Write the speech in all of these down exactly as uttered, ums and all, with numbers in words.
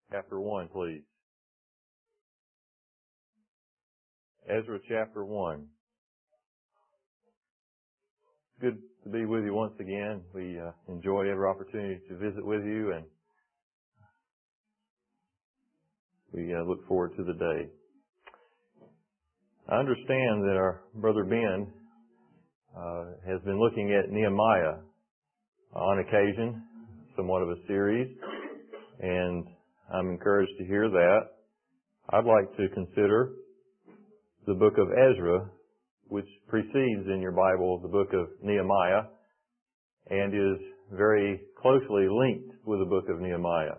chapter one, please. Ezra chapter one. Good to be with you once again. We uh, enjoy every opportunity to visit with you, and we uh, look forward to the day. I understand that our brother Ben uh, has been looking at Nehemiah on occasion, somewhat of a series, and I'm encouraged to hear that. I'd like to consider the book of Ezra, which precedes in your Bible the book of Nehemiah and is very closely linked with the book of Nehemiah.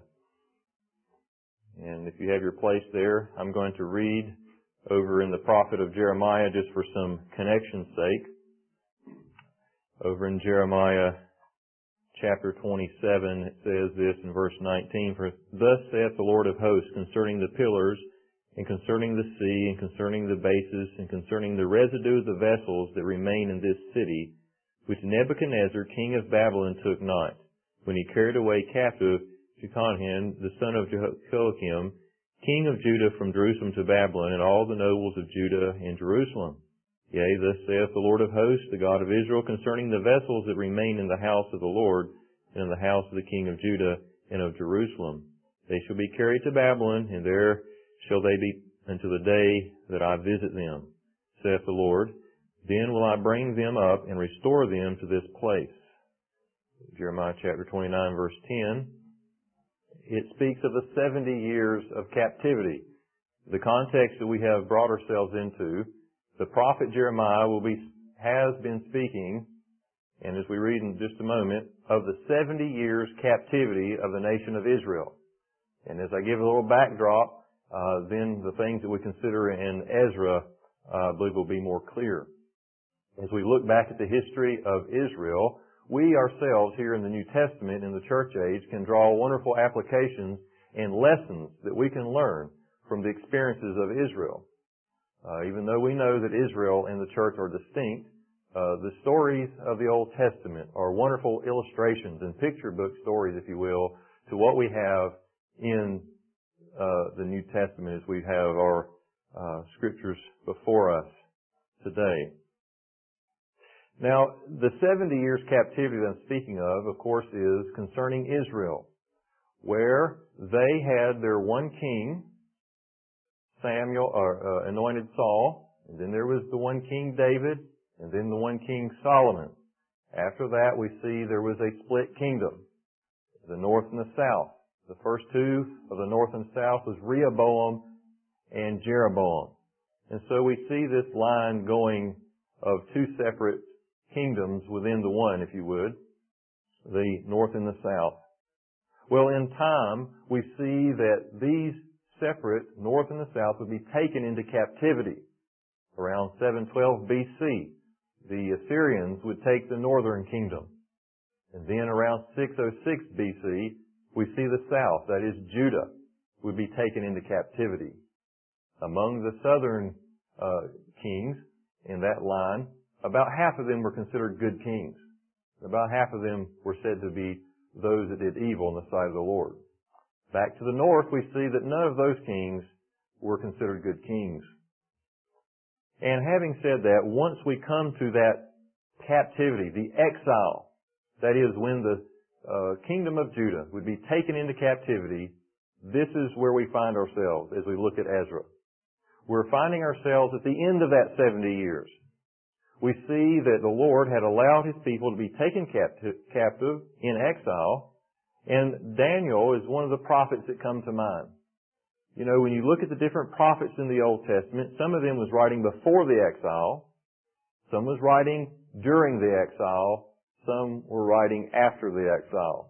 And if you have your place there, I'm going to read over in the prophet of Jeremiah just for some connection's sake. Over in Jeremiah chapter twenty-seven, it says this in verse nineteen, "For thus saith the Lord of hosts concerning the pillars, and concerning the sea, and concerning the bases, and concerning the residue of the vessels that remain in this city, which Nebuchadnezzar king of Babylon took not, when he carried away captive Jeconiah the son of Jehoiakim, king of Judah, from Jerusalem to Babylon, and all the nobles of Judah and Jerusalem. Yea, thus saith the Lord of hosts, the God of Israel, concerning the vessels that remain in the house of the Lord, and in the house of the king of Judah and of Jerusalem. They shall be carried to Babylon, and there shall they be unto the day that I visit them, saith the Lord. Then will I bring them up and restore them to this place." Jeremiah chapter twenty-nine, verse ten. It speaks of the seventy years of captivity. The context that we have brought ourselves into, the prophet Jeremiah will be, has been speaking, and as we read in just a moment, of the seventy years captivity of the nation of Israel. And as I give a little backdrop, Uh, then the things that we consider in Ezra, uh, I believe, will be more clear. As we look back at the history of Israel, we ourselves here in the New Testament, in the church age, can draw wonderful applications and lessons that we can learn from the experiences of Israel. Uh, even though we know that Israel and the church are distinct, uh, the stories of the Old Testament are wonderful illustrations and picture book stories, if you will, to what we have in Uh, the New Testament as we have our uh, scriptures before us today. Now, the seventy years captivity that I'm speaking of, of course, is concerning Israel, where they had their one king, Samuel, or uh, anointed Saul, and then there was the one king David, and then the one king Solomon. After that, we see there was a split kingdom, the north and the south. The first two of the north and south was Rehoboam and Jeroboam. And so we see this line going of two separate kingdoms within the one, if you would, the north and the south. Well, in time, we see that these separate north and the south would be taken into captivity. Around seven twelve B C, the Assyrians would take the northern kingdom. And then around six oh six B C, we see the south, that is Judah, would be taken into captivity. Among the southern uh, kings in that line, about half of them were considered good kings. About half of them were said to be those that did evil in the sight of the Lord. Back to the north, we see that none of those kings were considered good kings. And having said that, once we come to that captivity, the exile, that is when the Uh, kingdom of Judah would be taken into captivity, this is where we find ourselves as we look at Ezra. We're finding ourselves at the end of that seventy years. We see that the Lord had allowed His people to be taken captive, captive in exile, and Daniel is one of the prophets that come to mind. You know, when you look at the different prophets in the Old Testament, some of them was writing before the exile, some was writing during the exile, some were writing after the exile.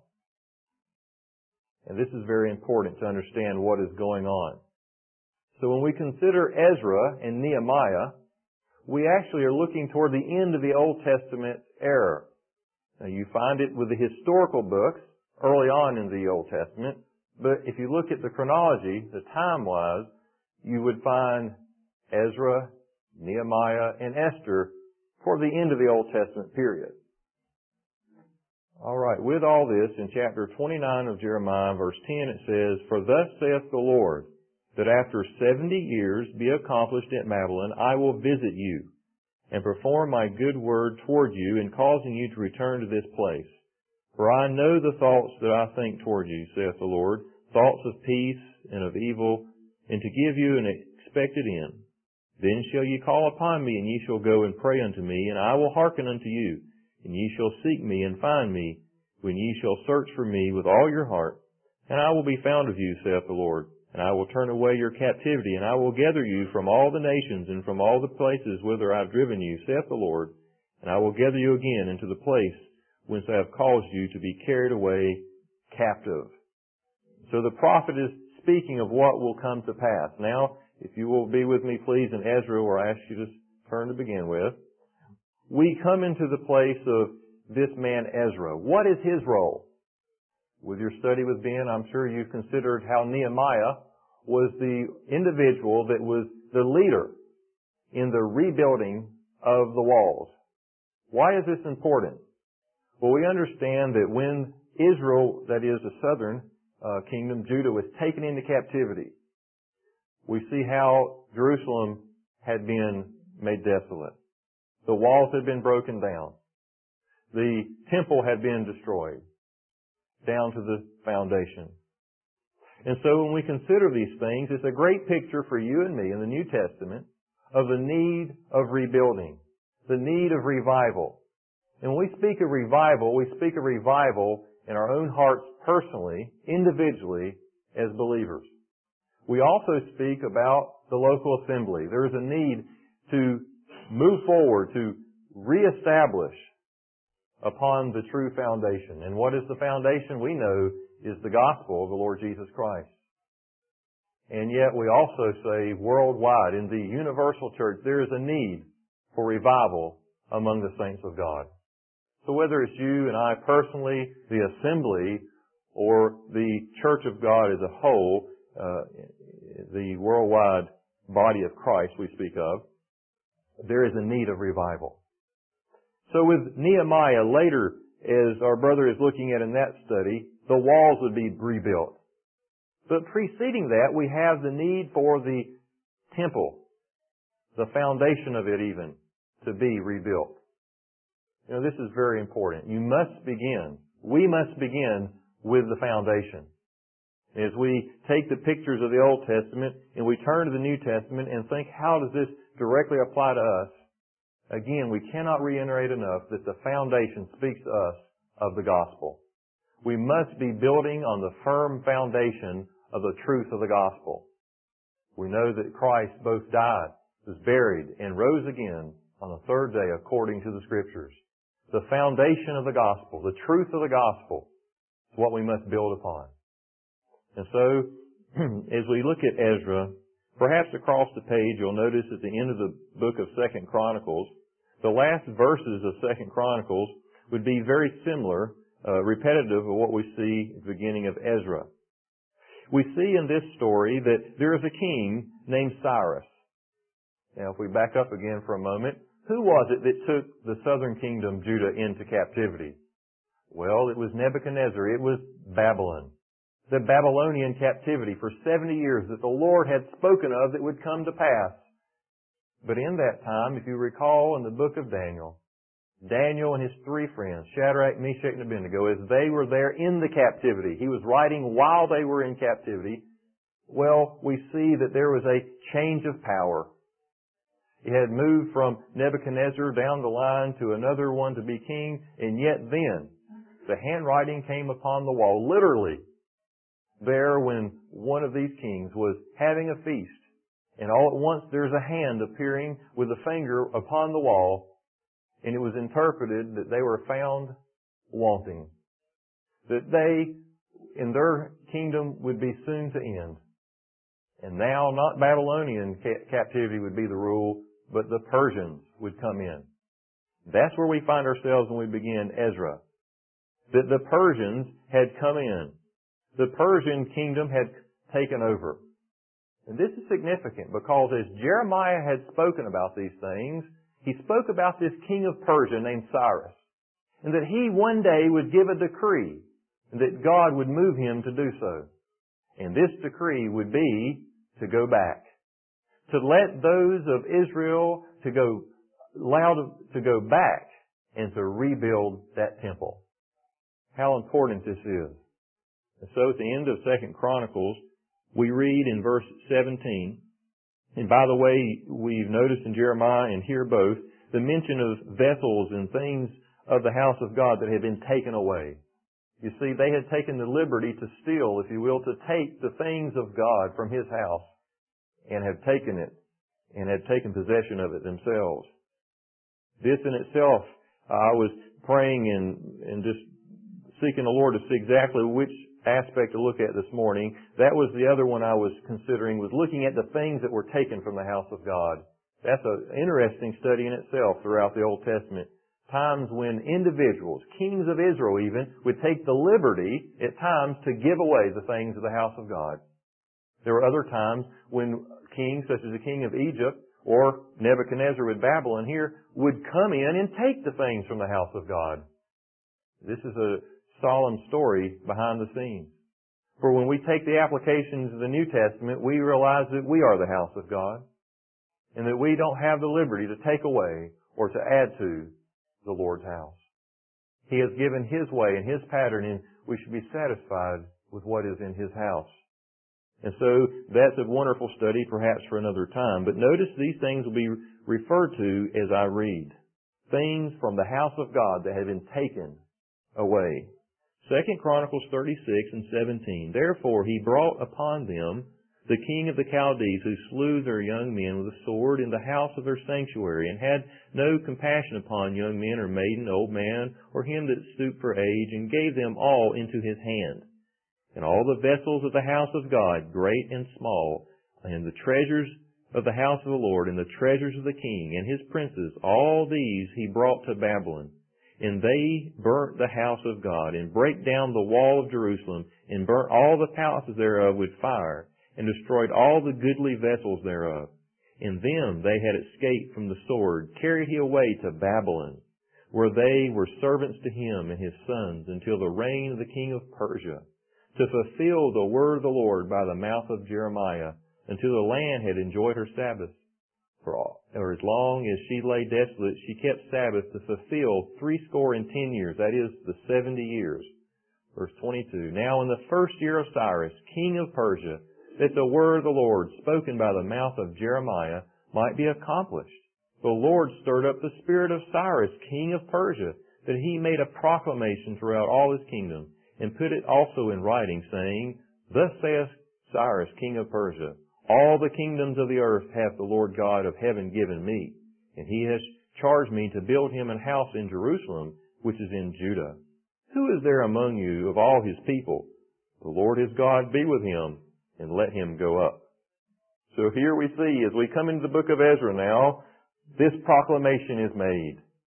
And this is very important to understand what is going on. So when we consider Ezra and Nehemiah, we actually are looking toward the end of the Old Testament era. Now you find it with the historical books early on in the Old Testament, but if you look at the chronology, the time-wise, you would find Ezra, Nehemiah, and Esther toward the end of the Old Testament period. All right, with all this, in chapter twenty-nine of Jeremiah, verse ten, it says, "For thus saith the Lord, that after seventy years be accomplished at Babylon, I will visit you, and perform my good word toward you, in causing you to return to this place. For I know the thoughts that I think toward you, saith the Lord, thoughts of peace and of evil, and to give you an expected end. Then shall ye call upon me, and ye shall go and pray unto me, and I will hearken unto you. And ye shall seek me and find me, when ye shall search for me with all your heart. And I will be found of you, saith the Lord. And I will turn away your captivity, and I will gather you from all the nations and from all the places whither I have driven you, saith the Lord. And I will gather you again into the place whence I have caused you to be carried away captive." So the prophet is speaking of what will come to pass. Now, if you will be with me, please, in Ezra, where I ask you to turn to begin with. We come into the place of this man Ezra. What is his role? With your study with Ben, I'm sure you've considered how Nehemiah was the individual that was the leader in the rebuilding of the walls. Why is this important? Well, we understand that when Israel, that is the southern uh, kingdom, Judah, was taken into captivity, we see how Jerusalem had been made desolate. The walls had been broken down. The temple had been destroyed down to the foundation. And so when we consider these things, it's a great picture for you and me in the New Testament of the need of rebuilding, the need of revival. And when we speak of revival, we speak of revival in our own hearts personally, individually, as believers. We also speak about the local assembly. There is a need to move forward, to reestablish upon the true foundation. And what is the foundation? We know is the gospel of the Lord Jesus Christ. And yet we also say worldwide, in the universal church, there is a need for revival among the saints of God. So whether it's you and I personally, the assembly, or the church of God as a whole, uh, the worldwide body of Christ we speak of, there is a need of revival. So with Nehemiah, later, as our brother is looking at in that study, the walls would be rebuilt. But preceding that, we have the need for the temple, the foundation of it even, to be rebuilt. You know, this is very important. You must begin, we must begin with the foundation. As we take the pictures of the Old Testament and we turn to the New Testament and think, how does this directly apply to us? Again, we cannot reiterate enough that the foundation speaks to us of the gospel. We must be building on the firm foundation of the truth of the gospel. We know that Christ both died, was buried, and rose again on the third day according to the Scriptures. The foundation of the gospel, the truth of the gospel, is what we must build upon. And so, as we look at Ezra, perhaps across the page you'll notice at the end of the book of Second Chronicles, the last verses of Second Chronicles would be very similar, uh, repetitive of what we see at the beginning of Ezra. We see in this story that there is a king named Cyrus. Now, if we back up again for a moment, who was it that took the southern kingdom, Judah, into captivity? Well, it was Nebuchadnezzar. It was Babylon. The Babylonian captivity for seventy years that the Lord had spoken of that would come to pass. But in that time, if you recall in the book of Daniel, Daniel and his three friends, Shadrach, Meshach, and Abednego, as they were there in the captivity, he was writing while they were in captivity, well, we see that there was a change of power. It had moved from Nebuchadnezzar down the line to another one to be king, and yet then the handwriting came upon the wall, literally, there when one of these kings was having a feast. And all at once there's a hand appearing with a finger upon the wall, and it was interpreted that they were found wanting. That they, in their kingdom, would be soon to end. And now not Babylonian ca- captivity would be the rule, but the Persians would come in. That's where we find ourselves when we begin Ezra. That the Persians had come in. The Persian kingdom had taken over. And this is significant because as Jeremiah had spoken about these things, he spoke about this king of Persia named Cyrus. and that He one day would give a decree, and that God would move Him to do so. And this decree would be to go back. To let those of Israel to go, allow to go back and to rebuild that temple. How important this is. And so at the end of Second Chronicles, we read in verse seventeen, and by the way, we've noticed in Jeremiah and here both, the mention of vessels and things of the house of God that had been taken away. You see, they had taken the liberty to steal, if you will, to take the things of God from His house and have taken it and had taken possession of it themselves. This in itself, I was praying and, and just seeking the Lord to see exactly which aspect to look at this morning. That was the other one I was considering, was looking at the things that were taken from the house of God. That's an interesting study in itself throughout the Old Testament. Times when individuals, kings of Israel even, would take the liberty at times to give away the things of the house of God. There were other times when kings such as the king of Egypt or Nebuchadnezzar with Babylon here would come in and take the things from the house of God. This is a solemn story behind the scenes. For when we take the applications of the New Testament, we realize that we are the house of God and that we don't have the liberty to take away or to add to the Lord's house. He has given His way and His pattern, and we should be satisfied with what is in His house. And so that's a wonderful study perhaps for another time. But notice these things will be referred to as I read. Things from the house of God that have been taken away. Second Chronicles thirty-six and seventeen. Therefore he brought upon them the king of the Chaldees, who slew their young men with a sword in the house of their sanctuary, and had no compassion upon young men or maiden, old man, or him that stooped for age, and gave them all into his hand. And all the vessels of the house of God, great and small, and the treasures of the house of the Lord, and the treasures of the king, and his princes, all these he brought to Babylon. And they burnt the house of God, and brake down the wall of Jerusalem, and burnt all the palaces thereof with fire, and destroyed all the goodly vessels thereof. And them they had escaped from the sword, carried he away to Babylon, where they were servants to him and his sons, until the reign of the king of Persia, to fulfill the word of the Lord by the mouth of Jeremiah, until the land had enjoyed her Sabbath. For all, or as long as she lay desolate, she kept Sabbath to fulfill threescore and ten years, that is, the seventy years. Verse twenty-two, Now in the first year of Cyrus, king of Persia, that the word of the Lord, spoken by the mouth of Jeremiah, might be accomplished, the Lord stirred up the spirit of Cyrus, king of Persia, that he made a proclamation throughout all his kingdom, and put it also in writing, saying, Thus saith Cyrus, king of Persia, All the kingdoms of the earth hath the Lord God of heaven given me, and he has charged me to build him an house in Jerusalem, which is in Judah. Who is there among you of all his people? The Lord his God be with him, and let him go up. So here we see, as we come into the book of Ezra now, this proclamation is made.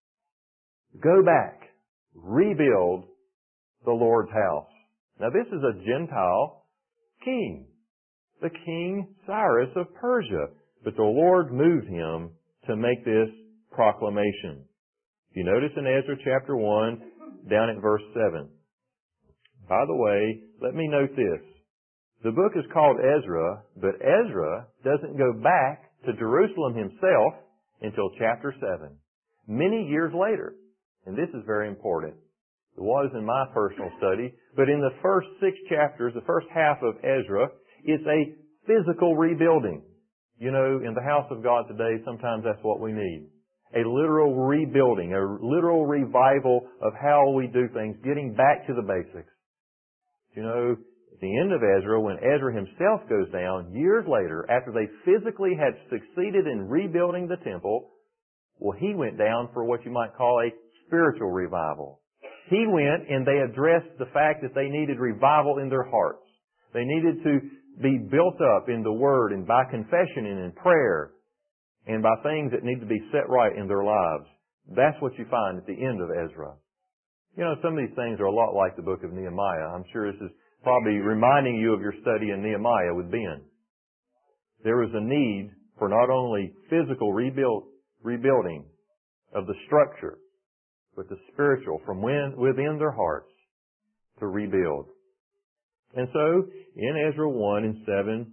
Go back, rebuild the Lord's house. Now this is a Gentile king, the king Cyrus of Persia. But the Lord moved him to make this proclamation. If you notice in Ezra chapter one, down at verse seven. By the way, let me note this. The book is called Ezra, but Ezra doesn't go back to Jerusalem himself until chapter seven, many years later. And this is very important. It was in my personal study, but in the first six chapters, the first half of Ezra, it's a physical rebuilding. You know, in the house of God today, sometimes that's what we need. A literal rebuilding, a literal revival of how we do things, getting back to the basics. You know, at the end of Ezra, when Ezra himself goes down, years later, after they physically had succeeded in rebuilding the temple, well, he went down for what you might call a spiritual revival. He went and they addressed the fact that they needed revival in their hearts. They needed to be built up in the Word and by confession and in prayer and by things that need to be set right in their lives. That's what you find at the end of Ezra. You know, some of these things are a lot like the book of Nehemiah. I'm sure this is probably reminding you of your study in Nehemiah with Ben. There was a need for not only physical rebuild, rebuilding of the structure, but the spiritual from within their hearts to rebuild. And so, in Ezra one and seven,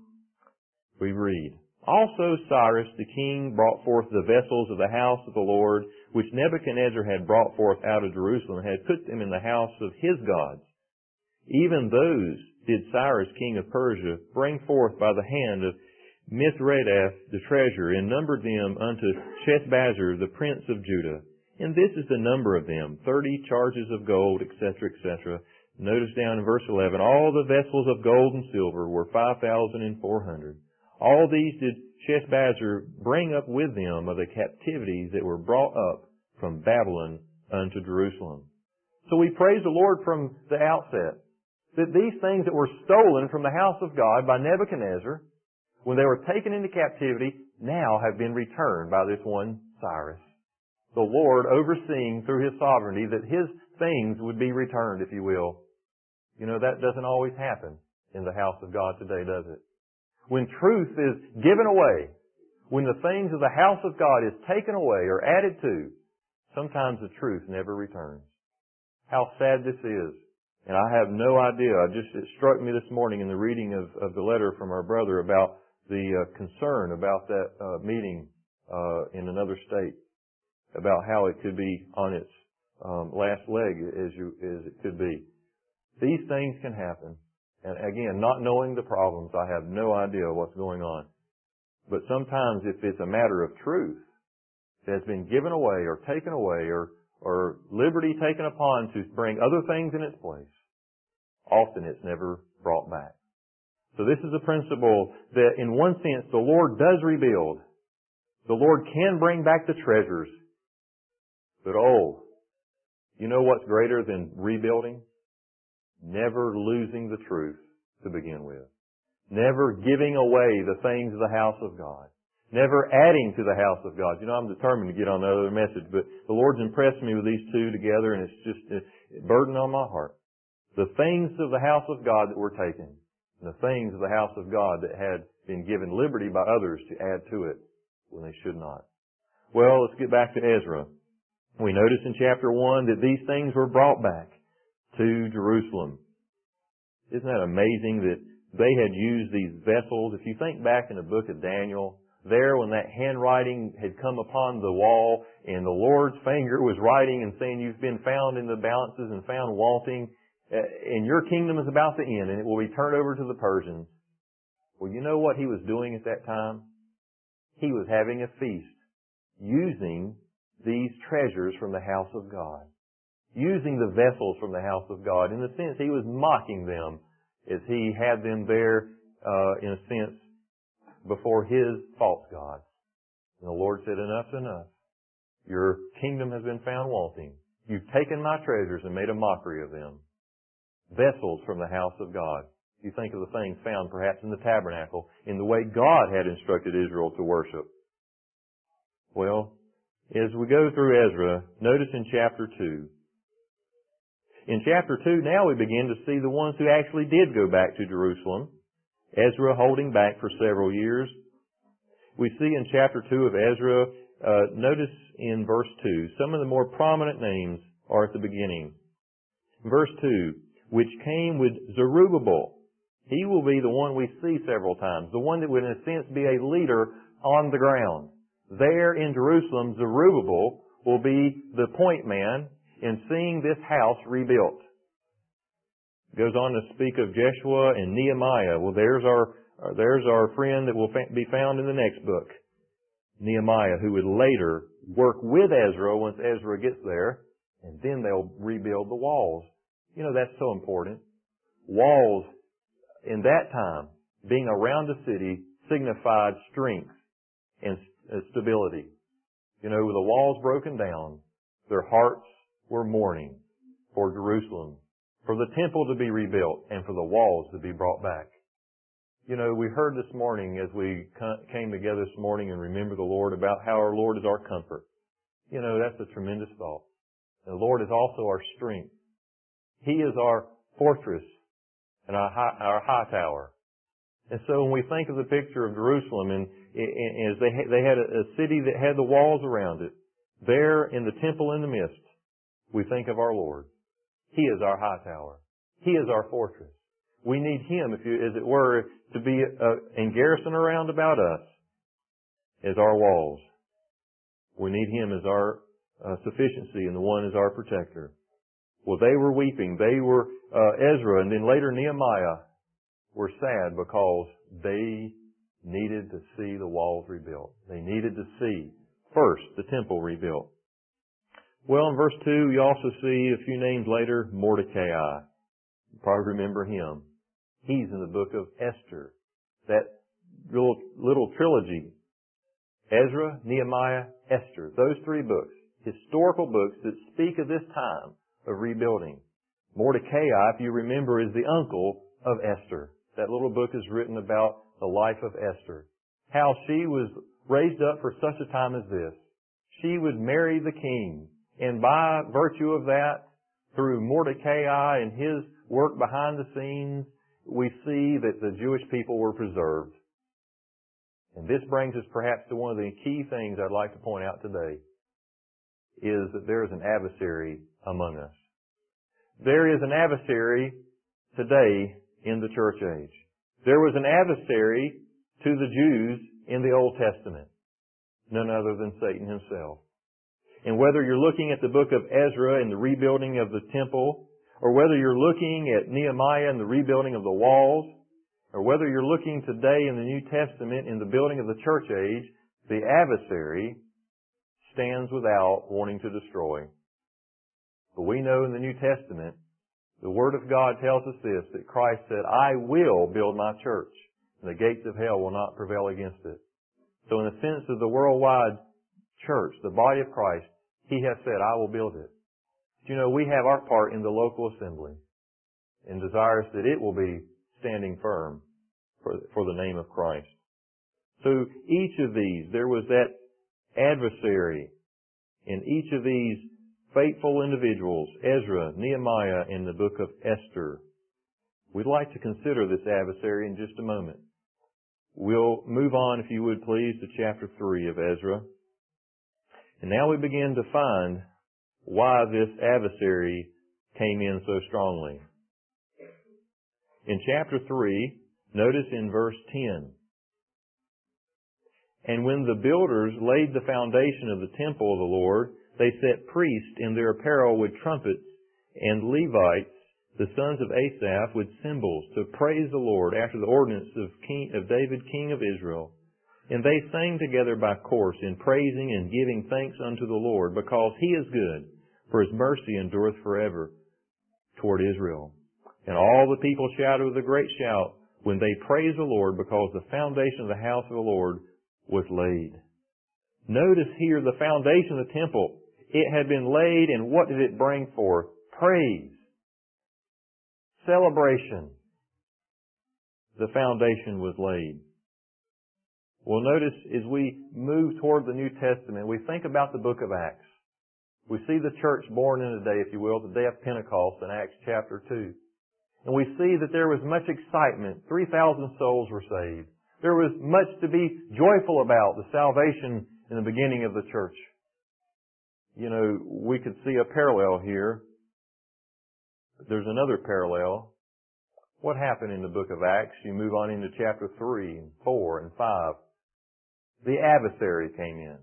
we read, Also Cyrus the king brought forth the vessels of the house of the Lord, which Nebuchadnezzar had brought forth out of Jerusalem, and had put them in the house of his gods. Even those did Cyrus king of Persia bring forth by the hand of Mithredath the treasurer, and numbered them unto Sheshbazzar the prince of Judah. And this is the number of them, thirty charges of gold, et cetera, et cetera. Notice down in verse eleven, all the vessels of gold and silver were five thousand and four hundred. All these did Sheshbazzar bring up with them of the captivities that were brought up from Babylon unto Jerusalem. So we praise the Lord from the outset that these things that were stolen from the house of God by Nebuchadnezzar, when they were taken into captivity, now have been returned by this one Cyrus. The Lord overseeing through His sovereignty that His things would be returned, if you will. You know, that doesn't always happen in the house of God today, does it? When truth is given away, when the things of the house of God is taken away or added to, sometimes the truth never returns. How sad this is. And I have no idea. I just, it struck me this morning in the reading of, of the letter from our brother about the uh, concern about that uh, meeting uh, in another state, about how it could be on its um, last leg as, you, as it could be. These things can happen. And again, not knowing the problems, I have no idea what's going on. But sometimes if it's a matter of truth that has been given away or taken away or, or liberty taken upon to bring other things in its place, often it's never brought back. So this is a principle that in one sense the Lord does rebuild. The Lord can bring back the treasures. But oh, you know what's greater than rebuilding? Never losing the truth to begin with. Never giving away the things of the house of God. Never adding to the house of God. You know, I'm determined to get on the other message, but the Lord's impressed me with these two together, and it's just a burden on my heart. The things of the house of God that were taken, and the things of the house of God that had been given liberty by others to add to it when they should not. Well, let's get back to Ezra. We notice in chapter one that these things were brought back to Jerusalem. Isn't that amazing that they had used these vessels? If you think back in the book of Daniel, there when that handwriting had come upon the wall and the Lord's finger was writing and saying, you've been found in the balances and found wanting, and your kingdom is about to end and it will be turned over to the Persians. Well, you know what he was doing at that time? He was having a feast using these treasures from the house of God. Using the vessels from the house of God. In a sense, he was mocking them as he had them there, uh, in a sense, before his false gods. And the Lord said, enough's enough. Your kingdom has been found wanting. You've taken my treasures and made a mockery of them. Vessels from the house of God. You think of the things found perhaps in the tabernacle, in the way God had instructed Israel to worship. Well, as we go through Ezra, notice in chapter two, In chapter two, now we begin to see the ones who actually did go back to Jerusalem. Ezra holding back for several years. We see in chapter two of Ezra, uh, notice in verse two, some of the more prominent names are at the beginning. Verse two, which came with Zerubbabel. He will be the one we see several times, the one that would in a sense be a leader on the ground. There in Jerusalem, Zerubbabel will be the point man in seeing this house rebuilt. Goes on to speak of Jeshua and Nehemiah. Well, there's our there's our friend that will be found in the next book, Nehemiah, who would later work with Ezra once Ezra gets there, and then they'll rebuild the walls. You know, that's so important. Walls, in that time, being around the city, signified strength and stability. You know, with the walls broken down, their hearts were mourning for Jerusalem, for the temple to be rebuilt, and for the walls to be brought back. You know, we heard this morning as we came together this morning and remember the Lord about how our Lord is our comfort. You know, that's a tremendous thought. The Lord is also our strength. He is our fortress and our high, our high tower. And so when we think of the picture of Jerusalem, and, and as they, they had a, a city that had the walls around it, there in the temple in the midst, we think of our Lord. He is our high tower. He is our fortress. We need Him, if you, as it were, to be uh, in garrison around about us as our walls. We need Him as our uh, sufficiency and the one as our protector. Well, they were weeping. They were, uh, Ezra and then later Nehemiah were sad because they needed to see the walls rebuilt. They needed to see, first, the temple rebuilt. Well, in verse two, you also see a few names later, Mordecai. You probably remember him. He's in the book of Esther. That little, little trilogy. Ezra, Nehemiah, Esther. Those three books. Historical books that speak of this time of rebuilding. Mordecai, if you remember, is the uncle of Esther. That little book is written about the life of Esther. How she was raised up for such a time as this. She would marry the king. And by virtue of that, through Mordecai and his work behind the scenes, we see that the Jewish people were preserved. And this brings us perhaps to one of the key things I'd like to point out today, is that there is an adversary among us. There is an adversary today in the church age. There was an adversary to the Jews in the Old Testament, none other than Satan himself. And whether you're looking at the book of Ezra and the rebuilding of the temple, or whether you're looking at Nehemiah and the rebuilding of the walls, or whether you're looking today in the New Testament in the building of the church age, the adversary stands without wanting to destroy. But we know in the New Testament, the Word of God tells us this, that Christ said, I will build my church, and the gates of hell will not prevail against it. So in the sense of the worldwide church, the body of Christ, He has said, I will build it. But you know, we have our part in the local assembly and desires that it will be standing firm for, for the name of Christ. So each of these, there was that adversary in each of these faithful individuals, Ezra, Nehemiah, and the book of Esther. We'd like to consider this adversary in just a moment. We'll move on, if you would please, to chapter three of Ezra. And now we begin to find why this adversary came in so strongly. In chapter three, notice in verse ten, and when the builders laid the foundation of the temple of the Lord, they set priests in their apparel with trumpets, and Levites, the sons of Asaph, with cymbals, to praise the Lord after the ordinance of, King, of David, king of Israel. And they sang together by course in praising and giving thanks unto the Lord, because He is good, for His mercy endureth forever toward Israel. And all the people shouted with a great shout when they praised the Lord, because the foundation of the house of the Lord was laid. Notice here the foundation of the temple. It had been laid, and what did it bring forth? Praise. Celebration. The foundation was laid. Well, notice as we move toward the New Testament, we think about the book of Acts. We see the church born in a day, if you will, the day of Pentecost in Acts chapter two. And we see that there was much excitement. three thousand souls were saved. There was much to be joyful about, the salvation in the beginning of the church. You know, we could see a parallel here. There's another parallel. What happened in the book of Acts? You move on into chapter three and four and five. The adversary came in.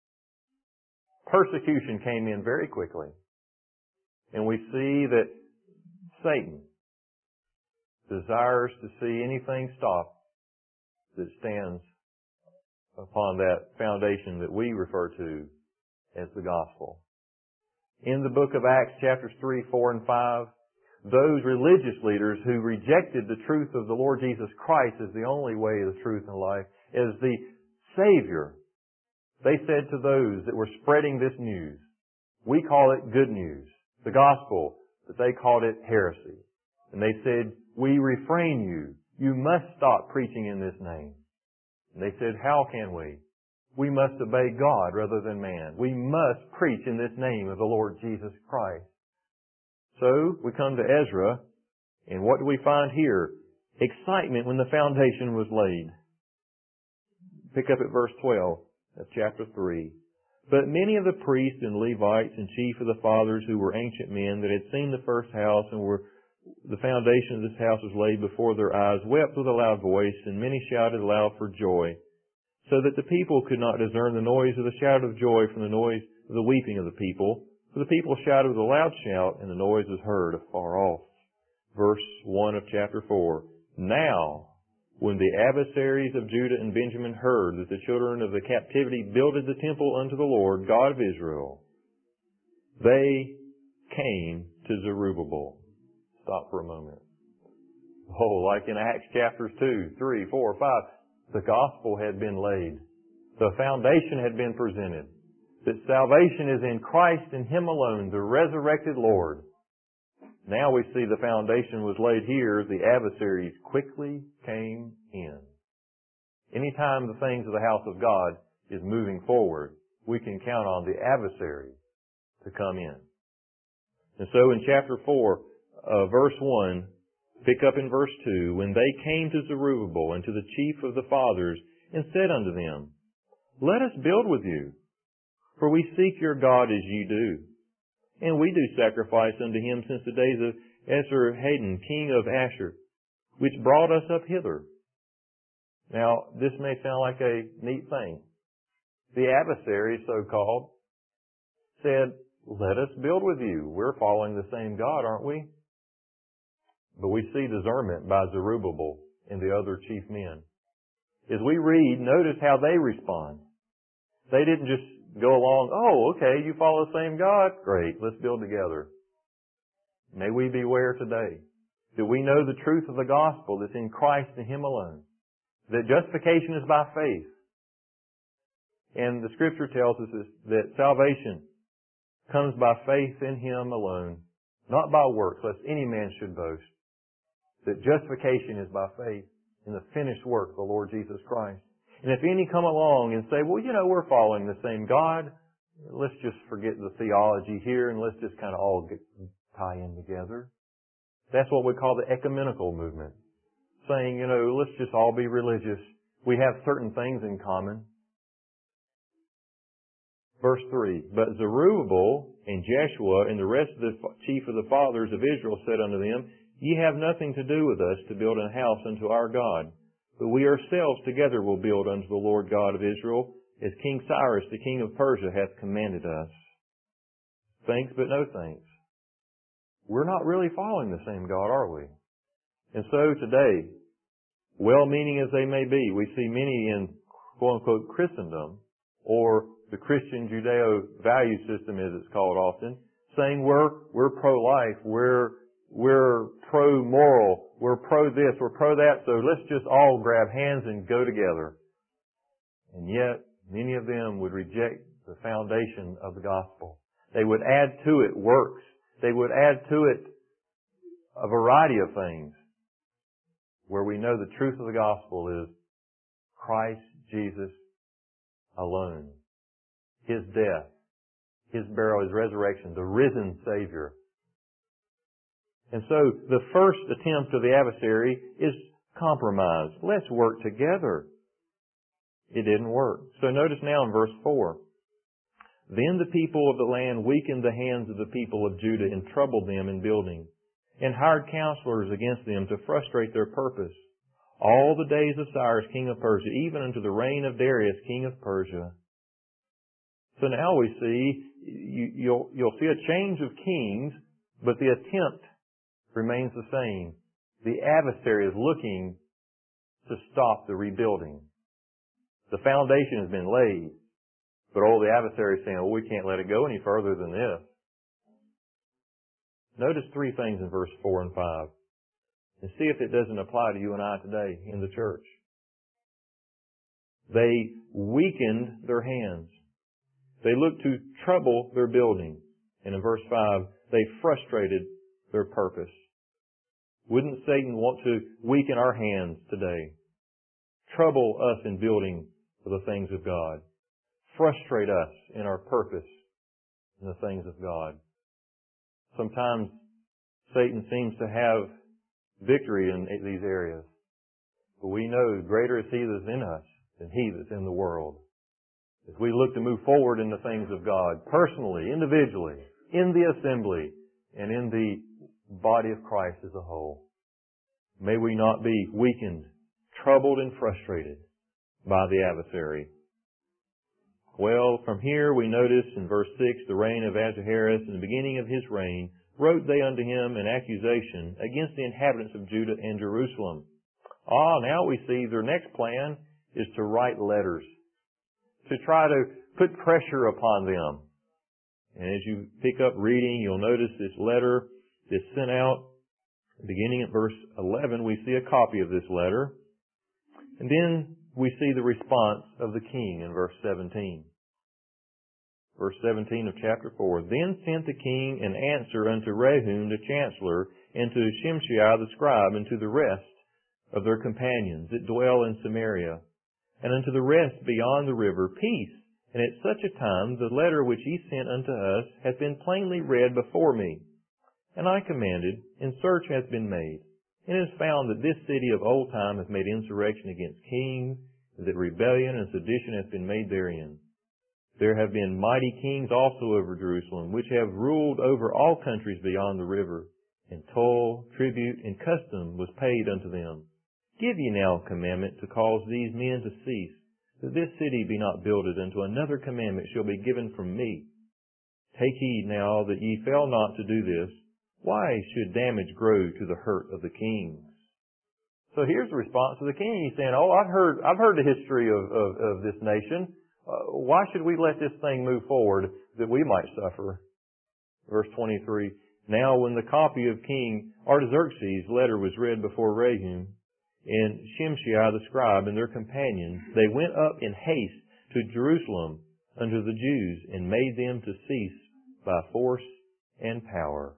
Persecution came in very quickly. And we see that Satan desires to see anything stop that stands upon that foundation that we refer to as the gospel. In the book of Acts, chapters three, four, and five, those religious leaders who rejected the truth of the Lord Jesus Christ as the only way of the truth and life, as the Savior, they said to those that were spreading this news, we call it good news, the gospel, but they called it heresy. And they said, we refrain you. You must stop preaching in this name. And they said, how can we? We must obey God rather than man. We must preach in this name of the Lord Jesus Christ. So we come to Ezra, and what do we find here? Excitement when the foundation was laid. Pick up at verse twelve of chapter three. But many of the priests and Levites and chief of the fathers who were ancient men that had seen the first house and were the foundation of this house was laid before their eyes, wept with a loud voice, and many shouted aloud for joy, so that the people could not discern the noise of the shout of joy from the noise of the weeping of the people. For the people shouted with a loud shout, and the noise was heard afar off. Verse one of chapter four. Now, when the adversaries of Judah and Benjamin heard that the children of the captivity builded the temple unto the Lord, God of Israel, they came to Zerubbabel. Stop for a moment. Oh, like in Acts chapters two, three, four, five, the gospel had been laid. The foundation had been presented. That salvation is in Christ and Him alone, the resurrected Lord. Now we see the foundation was laid here. The adversaries quickly came in. Anytime the things of the house of God is moving forward, we can count on the adversary to come in. And so in chapter four, uh, verse one, pick up in verse two, when they came to Zerubbabel and to the chief of the fathers and said unto them, Let us build with you, for we seek your God as ye do. And we do sacrifice unto him since the days of Esarhaddon, king of Ashur, which brought us up hither. Now, this may sound like a neat thing. The adversary, so-called, said, Let us build with you. We're following the same God, aren't we? But we see discernment by Zerubbabel and the other chief men. As we read, notice how they respond. They didn't just go along, oh, okay, you follow the same God? Great, let's build together. May we beware today that we know the truth of the gospel that's in Christ and Him alone. That justification is by faith. And the Scripture tells us that salvation comes by faith in Him alone, not by works, lest any man should boast. That justification is by faith in the finished work of the Lord Jesus Christ. And if any come along and say, well, you know, we're following the same God, let's just forget the theology here and let's just kind of all get, tie in together. That's what we call the ecumenical movement. Saying, you know, let's just all be religious. We have certain things in common. Verse three, But Zerubbabel and Jeshua and the rest of the chief of the fathers of Israel said unto them, Ye have nothing to do with us to build an house unto our God. But we ourselves together will build unto the Lord God of Israel, as King Cyrus, the king of Persia, hath commanded us. Thanks, but no thanks. We're not really following the same God, are we? And so today, well-meaning as they may be, we see many in quote-unquote Christendom, or the Christian Judeo value system as it's called often, saying we're, we're pro-life, we're We're pro-moral, we're pro-this, we're pro-that, so let's just all grab hands and go together. And yet, many of them would reject the foundation of the gospel. They would add to it works. They would add to it a variety of things. Where we know the truth of the gospel is Christ Jesus alone. His death, His burial, His resurrection, the risen Savior. And so the first attempt of the adversary is compromise. Let's work together. It didn't work. So notice now in verse four. Then the people of the land weakened the hands of the people of Judah and troubled them in building, and hired counselors against them to frustrate their purpose. All the days of Cyrus, king of Persia, even unto the reign of Darius, king of Persia. So now we see, you, you'll, you'll see a change of kings, but the attempt remains the same. The adversary is looking to stop the rebuilding. The foundation has been laid, but all the adversary is saying, well, we can't let it go any further than this. Notice three things in verse four and five, and see if it doesn't apply to you and I today in the church. They weakened their hands. They looked to trouble their building. And in verse five, they frustrated their purpose. Wouldn't Satan want to weaken our hands today? Trouble us in building for the things of God. Frustrate us in our purpose in the things of God. Sometimes Satan seems to have victory in these areas. But we know greater is He that's in us than he that's in the world. as we look to move forward in the things of God, personally, individually, in the assembly, and in the body of Christ as a whole. May we not be weakened, troubled, and frustrated by the adversary. Well, from here we notice in verse six, the reign of Ahasuerus, in the beginning of his reign, wrote they unto him an accusation against the inhabitants of Judah and Jerusalem. Ah, now we see their next plan is to write letters, to try to put pressure upon them. And as you pick up reading, you'll notice this letter is sent out. Beginning at verse eleven, we see a copy of this letter. And then we see the response of the king in verse seventeen. Verse seventeen of chapter four. Then sent the king an answer unto Rehum the chancellor, and to Shimshai the scribe, and to the rest of their companions that dwell in Samaria, and unto the rest beyond the river, peace. And at such a time the letter which ye sent unto us hath been plainly read before me. And I commanded, and search hath been made. And it is found that this city of old time hath made insurrection against kings, and that rebellion and sedition hath been made therein. There have been mighty kings also over Jerusalem, which have ruled over all countries beyond the river, and toll, tribute, and custom was paid unto them. Give ye now a commandment to cause these men to cease, that this city be not builded unto another commandment shall be given from me. Take heed now that ye fail not to do this. Why should damage grow to the hurt of the kings? So here's the response of the king. He's saying, oh, I've heard, I've heard the history of, of, of this nation. Uh, why should we let this thing move forward that we might suffer? Verse twenty-three. Now when the copy of King Artaxerxes' letter was read before Rehum and Shimshai the scribe and their companions, they went up in haste to Jerusalem unto the Jews and made them to cease by force and power.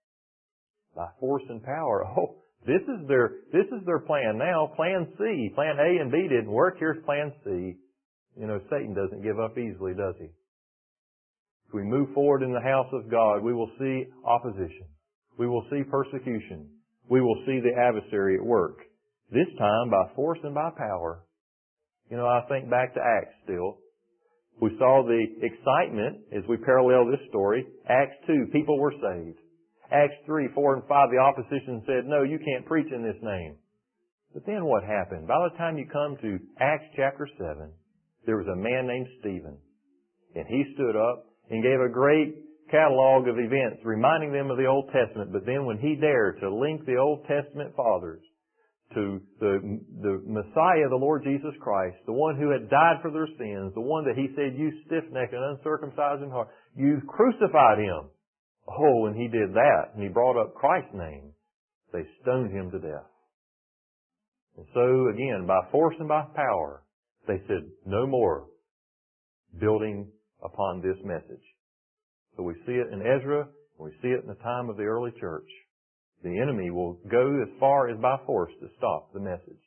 By force and power. Oh, this is their, this is their plan now. Plan C. Plan A and B didn't work. Here's plan C. You know, Satan doesn't give up easily, does he? If we move forward in the house of God, we will see opposition. We will see persecution. We will see the adversary at work. This time by force and by power. You know, I think back to Acts still. We saw the excitement as we parallel this story. Acts two, people were saved. Acts three, four, and five, the opposition said, no, you can't preach in this name. But then what happened? By the time you come to Acts chapter seven, there was a man named Stephen. And he stood up and gave a great catalog of events reminding them of the Old Testament. But then when he dared to link the Old Testament fathers to the, the Messiah, the Lord Jesus Christ, the one who had died for their sins, the one that he said, you stiff-necked and uncircumcised in heart, you crucified him. Oh, and he did that, and he brought up Christ's name. They stoned him to death. And so, again, by force and by power, they said, no more building upon this message. So we see it in Ezra, we see it in the time of the early church. The enemy will go as far as by force to stop the message.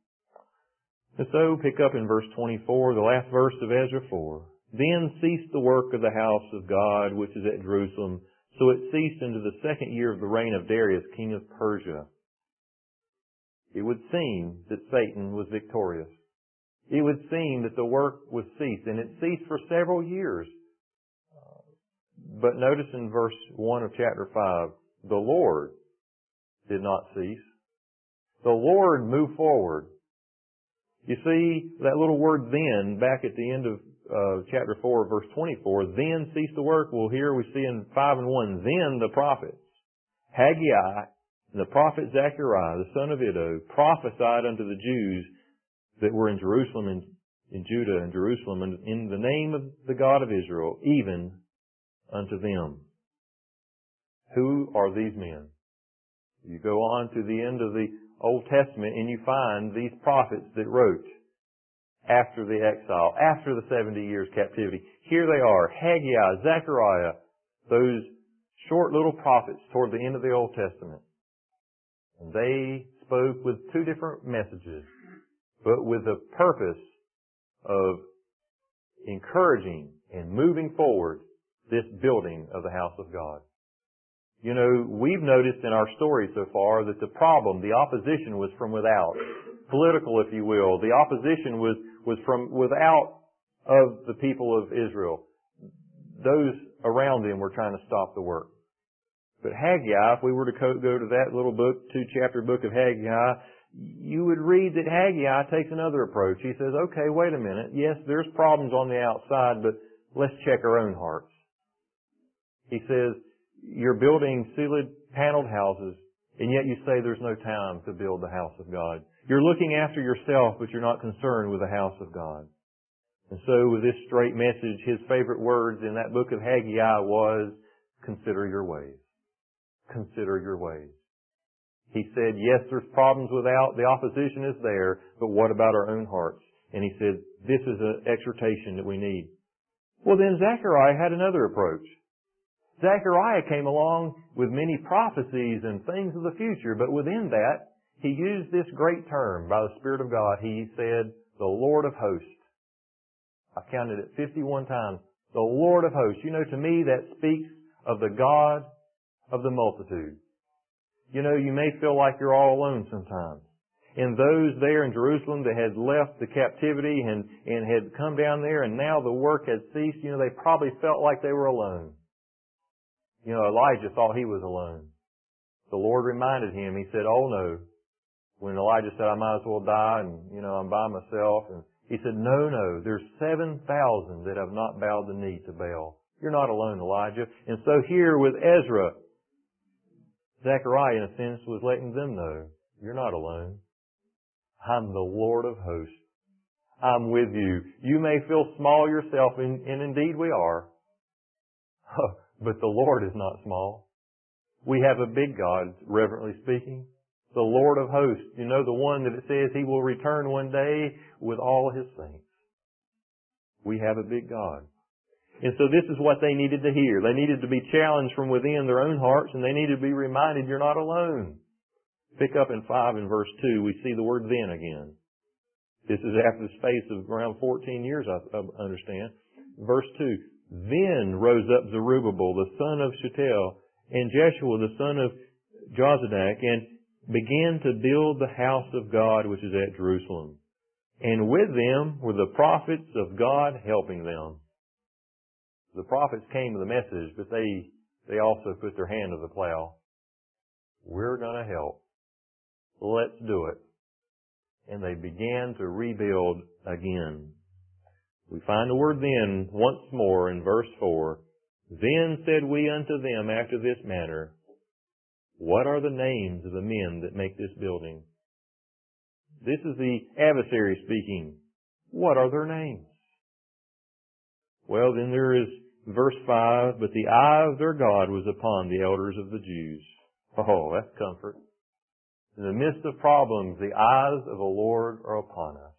And so, pick up in verse twenty-four, the last verse of Ezra four. Then ceased the work of the house of God, which is at Jerusalem, so it ceased into the second year of the reign of Darius, king of Persia. It would seem that Satan was victorious. It would seem that the work was ceased, and it ceased for several years. But notice in verse one of chapter five, the Lord did not cease. The Lord moved forward. You see, that little word then, back at the end of uh, chapter four, verse twenty-four, then ceased the work. Well, here we see in five and one, then the prophets, Haggai and the prophet Zechariah, the son of Iddo, prophesied unto the Jews that were in Jerusalem and in Judah and Jerusalem, and in the name of the God of Israel, even unto them. Who are these men? You go on to the end of the Old Testament and you find these prophets that wrote after the exile, after the seventy years captivity. Here they are, Haggai, Zechariah, those short little prophets toward the end of the Old Testament. And they spoke with two different messages, but with the purpose of encouraging and moving forward this building of the house of God. You know, we've noticed in our story so far that the problem, the opposition was from without. Political, if you will. The opposition was, was from without of the people of Israel. Those around them were trying to stop the work. But Haggai, if we were to go to that little book, two-chapter book of Haggai, you would read that Haggai takes another approach. He says, okay, wait a minute. Yes, there's problems on the outside, but let's check our own hearts. He says, you're building sealed paneled houses, and yet you say there's no time to build the house of God. You're looking after yourself, but you're not concerned with the house of God. And so with this straight message, his favorite words in that book of Haggai was, consider your ways. Consider your ways. He said, yes, there's problems without, the opposition is there, but what about our own hearts? And he said, this is an exhortation that we need. Well, then Zechariah had another approach. Zechariah came along with many prophecies and things of the future, but within that, he used this great term by the Spirit of God. He said, the Lord of hosts. I counted it fifty-one times. The Lord of hosts. You know, to me that speaks of the God of the multitude. You know, you may feel like you're all alone sometimes. And those there in Jerusalem that had left the captivity and, and had come down there and now the work had ceased, you know, they probably felt like they were alone. You know, Elijah thought he was alone. The Lord reminded him, he said, oh no. When Elijah said, I might as well die and, you know, I'm by myself. And he said, no, no, there's seven thousand that have not bowed the knee to Baal. You're not alone, Elijah. And so here with Ezra, Zechariah, in a sense, was letting them know, you're not alone. I'm the Lord of hosts. I'm with you. You may feel small yourself, and, and indeed we are. But the Lord is not small. We have a big God, reverently speaking. The Lord of hosts. You know, the one that it says He will return one day with all His saints. We have a big God. And so this is what they needed to hear. They needed to be challenged from within their own hearts, and they needed to be reminded you're not alone. Pick up in five and verse two, we see the word then again. This is after the space of around fourteen years, I understand. Verse two, then rose up Zerubbabel, the son of Shealtiel, and Jeshua, the son of Jozadak, and began to build the house of God which is at Jerusalem. And with them were the prophets of God helping them. The prophets came with a message, but they, they also put their hand to the plow. We're going to help. Let's do it. And they began to rebuild again. We find the word then once more in verse four. Then said we unto them after this manner, what are the names of the men that make this building? This is the adversary speaking. What are their names? Well, then there is verse five, but the eye of their God was upon the elders of the Jews. Oh, that's comfort. In the midst of problems, the eyes of the Lord are upon us.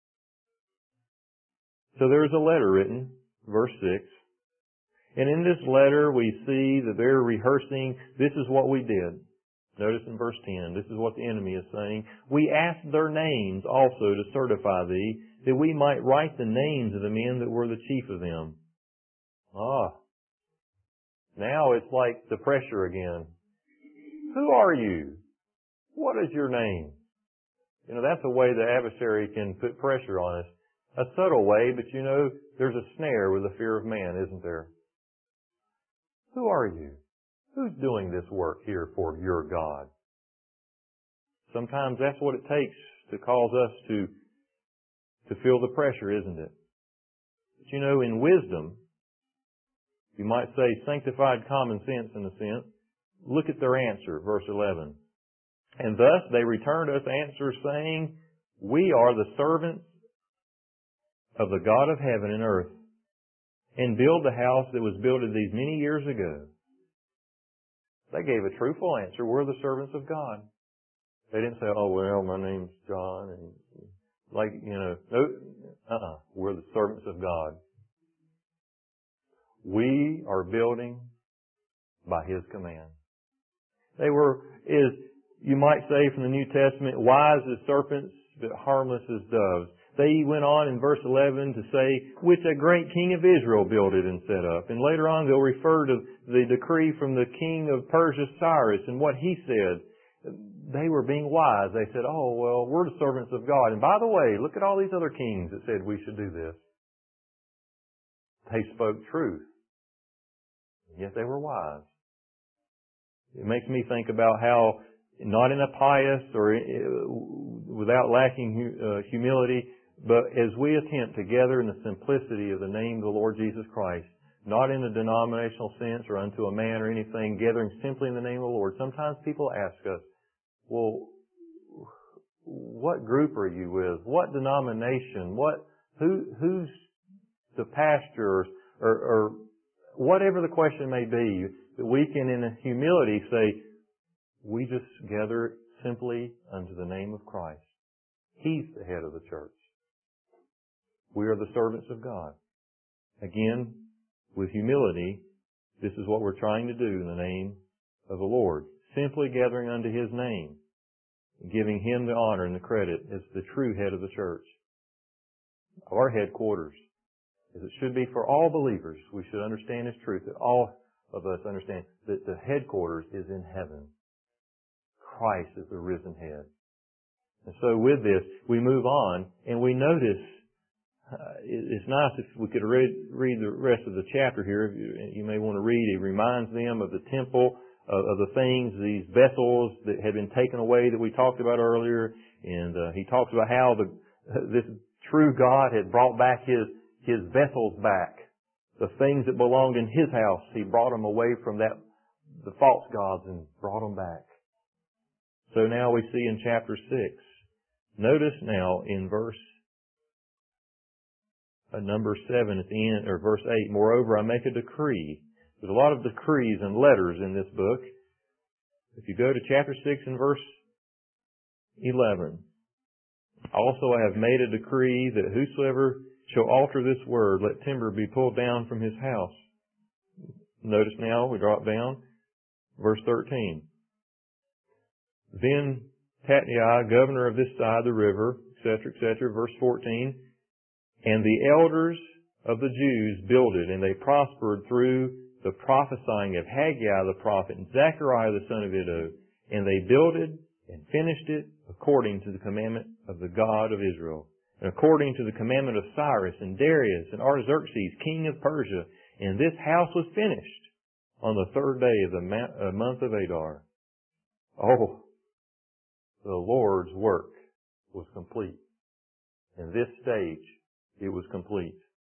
So there's a letter written, verse six. And in this letter we see that they're rehearsing, this is what we did. Notice in verse ten, this is what the enemy is saying. We asked their names also to certify thee, that we might write the names of the men that were the chief of them. Ah, now it's like the pressure again. Who are you? What is your name? You know, that's a way the adversary can put pressure on us. A subtle way, but you know, there's a snare with the fear of man, isn't there? Who are you? Who's doing this work here for your God? Sometimes that's what it takes to cause us to, to feel the pressure, isn't it? But you know, in wisdom, you might say sanctified common sense in a sense. Look at their answer, verse eleven. And thus they returned us answers saying, we are the servants of the God of heaven and earth, and build the house that was built of these many years ago. They gave a truthful answer. We're the servants of God. They didn't say, oh, well, my name's John, and like, you know, no, uh-uh. We're the servants of God. We are building by His command. They were, is, you might say from the New Testament, wise as serpents, but harmless as doves. They went on in verse eleven to say, which a great king of Israel builded and set up. And later on they'll refer to the decree from the king of Persia, Cyrus, and what he said. They were being wise. They said, oh, well, we're the servants of God. And by the way, look at all these other kings that said we should do this. They spoke truth. Yet they were wise. It makes me think about how, not in a pious or without lacking humility, but as we attempt together in the simplicity of the name of the Lord Jesus Christ, not in a denominational sense or unto a man or anything, gathering simply in the name of the Lord. Sometimes people ask us, well, what group are you with? What denomination? What, who, who's the pastor? Or, or whatever the question may be, that we can in humility say, we just gather simply unto the name of Christ. He's the head of the church. We are the servants of God. Again, with humility, this is what we're trying to do in the name of the Lord. Simply gathering unto His name, giving Him the honor and the credit as the true head of the church. Our headquarters, as it should be for all believers, we should understand this truth, that all of us understand that the headquarters is in heaven. Christ is the risen head. And so with this, we move on and we notice, uh, it's nice if we could read, read the rest of the chapter here. You, you may want to read. It reminds them of the temple, of, of the things, these vessels that had been taken away that we talked about earlier. And uh, he talks about how the this true God had brought back His His vessels back. The things that belonged in His house, He brought them away from that, the false gods, and brought them back. So now we see in chapter six. Notice now in verse uh, number seven at the end, or verse eight, moreover, I make a decree. There's a lot of decrees and letters in this book. If you go to chapter six and verse eleven, also I have made a decree that whosoever shall alter this word, let timber be pulled down from his house. Notice now, we drop down, verse thirteen. Then Tatnai, governor of this side of the river, et cetera, et cetera, verse fourteen, and the elders of the Jews builded, and they prospered through the prophesying of Haggai the prophet and Zechariah the son of Iddo, and they builded and finished it according to the commandment of the God of Israel, and according to the commandment of Cyrus and Darius and Artaxerxes, king of Persia. And this house was finished on the third day of the month of Adar. Oh, the Lord's work was complete. In this stage, it was complete.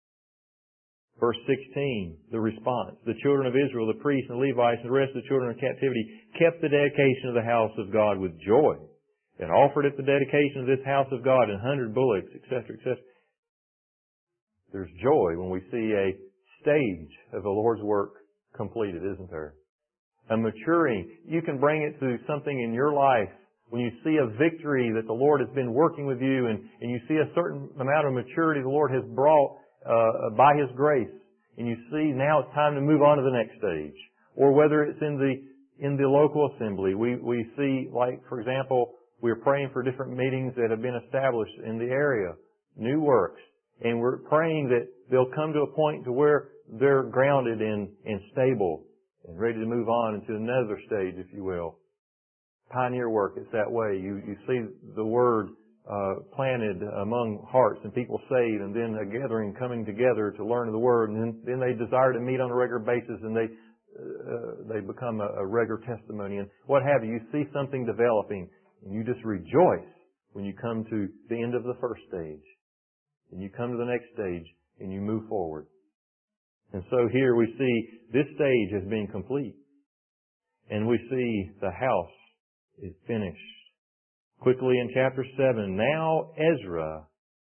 Verse sixteen, the response. The children of Israel, the priests and Levites and the rest of the children of captivity kept the dedication of the house of God with joy, and offered at the dedication of this house of God an hundred bullocks, et cetera, et cetera. There's joy when we see a stage of the Lord's work completed, isn't there? A maturing. You can bring it to something in your life when you see a victory that the Lord has been working with you, and, and you see a certain amount of maturity the Lord has brought uh, by His grace, and you see now it's time to move on to the next stage. Or whether it's in the in the local assembly, we we see, like for example, we're praying for different meetings that have been established in the area, new works, and we're praying that they'll come to a point to where they're grounded and, and stable and ready to move on into another stage, if you will. Pioneer work, it's that way. You you see the Word uh, planted among hearts and people saved, and then a gathering coming together to learn the Word, and then, then they desire to meet on a regular basis, and they uh, they become a, a regular testimony, and what have you. You see something developing, and you just rejoice when you come to the end of the first stage, and you come to the next stage, and you move forward. And so here we see this stage has been complete, and we see the house is finished. Quickly in chapter seven, now Ezra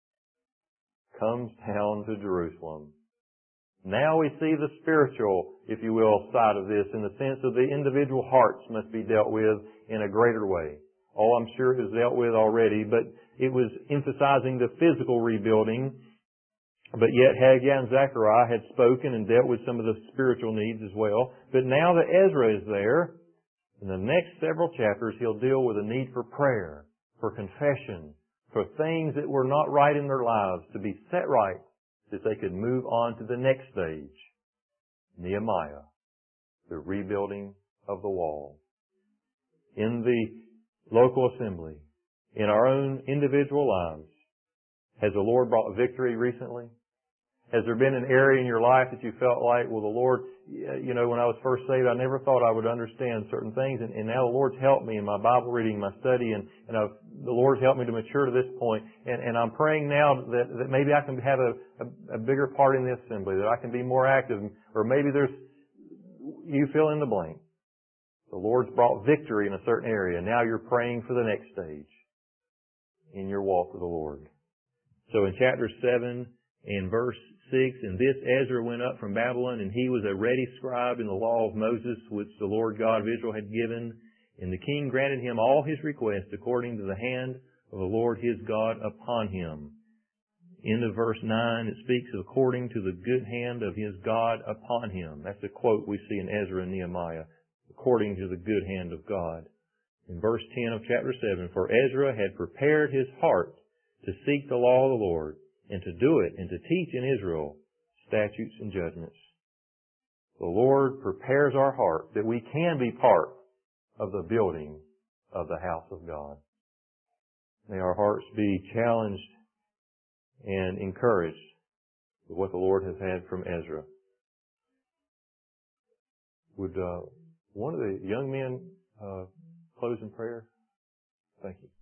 comes down to Jerusalem. Now we see the spiritual, if you will, side of this, in the sense of the individual hearts must be dealt with in a greater way. Oh, I'm sure it was dealt with already, but it was emphasizing the physical rebuilding. But yet Haggai and Zechariah had spoken and dealt with some of the spiritual needs as well. But now that Ezra is there, in the next several chapters, he'll deal with a need for prayer, for confession, for things that were not right in their lives to be set right, that they could move on to the next stage. Nehemiah, the rebuilding of the wall. In the local assembly, in our own individual lives, has the Lord brought victory recently? Has there been an area in your life that you felt like, well, the Lord, you know, when I was first saved, I never thought I would understand certain things, and, and now the Lord's helped me in my Bible reading, my study, and, and I've, the Lord's helped me to mature to this point, and, and I'm praying now that, that maybe I can have a, a, a bigger part in the assembly, that I can be more active, or maybe there's, you fill in the blank. The Lord's brought victory in a certain area, and now you're praying for the next stage in your walk with the Lord. So in chapter seven and verse six, and this Ezra went up from Babylon, and he was a ready scribe in the law of Moses, which the Lord God of Israel had given. And the king granted him all his requests according to the hand of the Lord his God upon him. End of verse nine, it speaks of according to the good hand of his God upon him. That's a quote we see in Ezra and Nehemiah. According to the good hand of God. In verse ten of chapter seven, for Ezra had prepared his heart to seek the law of the Lord, and to do it, and to teach in Israel statutes and judgments. The Lord prepares our heart that we can be part of the building of the house of God. May our hearts be challenged and encouraged with what the Lord has had from Ezra. Would uh, one of the young men uh, close in prayer? Thank you.